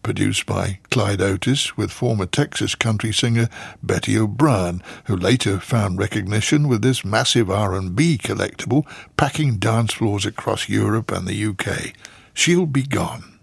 produced by Clyde Otis with former Texas country singer Betty O'Brien, who later found recognition with this massive R&B collectible packing dance floors across Europe and the UK. She'll Be Gone.